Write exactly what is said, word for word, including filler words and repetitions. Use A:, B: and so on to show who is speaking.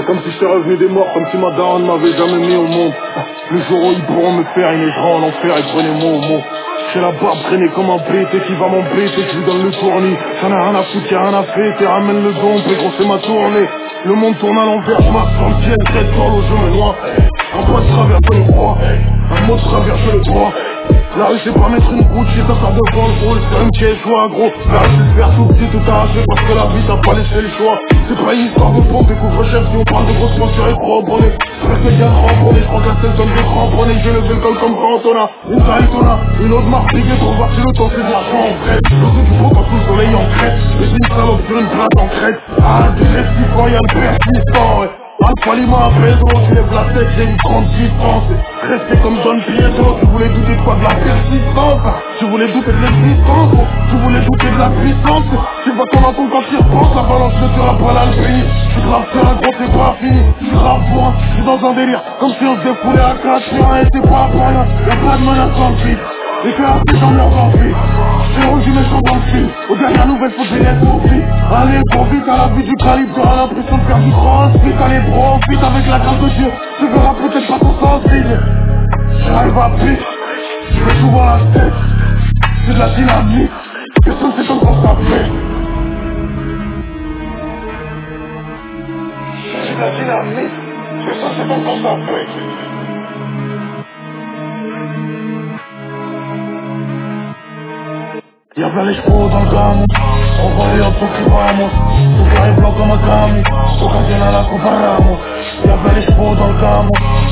A: comme si j'étais revenu des morts, comme si ma daronne m'avait jamais mis au monde. Le jour où ils pourront me faire, ils naîtront en enfer et prenez-moi au mot. J'ai la barbe traînée comme un bête qui va m'embêter, je lui donne le tournis. J'en ai rien à foutre, y'a rien à fêter, ramène le don, et gros c'est ma tournée. Le monde tourne à l'envers, je marche sur le ciel, tête dans l'eau, je me noie. Un pas de travers, je le crois, un mot de travers, je le crois. La rue c'est pas mettre une route, j'ai ta carte de vent, le rôle, c'est un piège, joie gros. La rue c'est se faire tout petit, tout arraché, parce que la vie t'as pas laissé le choix. C'est pas une histoire de pompe, découvre chef, si on parle de grosses mentures et trop abonnés. J'espère que y'a cramponné, je crois que la tête donne des cramponnés. J'ai levé le col comme Cantona, une Daytona, une autre marque, piquée pour voir si le temps c'est de l'argent en crête. Je sais qu'il faut quand tout le soleil en crête, mais c'est une salope sur une plate en crête. Ah, du restifant, y'a le persistant, ouais. Alpha Lima Pedro, tu lèves la tête, j'ai une grande puissance. Restez comme Don Pietro, tu voulais douter de quoi, de la persistance. Tu voulais douter de l'existence, tu voulais douter de la puissance. Tu vois comme un con quand tu repenses, l'avalanche ne tuera pas l'Alpénie. Je suis grave sur un gros, c'est pas fini. Je suis grave pour un, je suis dans un délire, comme si on se défoulait à quatre sur un et c'est pas pour rien. Y'a pas de menace en fit, et que la tête en merde en fit. J'ai reçu mes choses dans le film, aux dernières nouvelles faut que je les laisse aussi. Allez, trop vite à la vue du calibre, t'auras l'impression de faire du crossfit. Allez, profite avec la grâce de Dieu, tu verras peut-être pas ton sensible. J'arrive à pied, je vais souvent la tête, c'est de la dynamique, personne sait comment ça fait. C'est de la dynamique, personne sait comment ça fait. Y'a plein les chevaux dans le gamme, on voit les autres qui vamos. Tout carré blanc comme un camion, occasionnel à comparamos. Y'a plein les chevaux dans le gamme,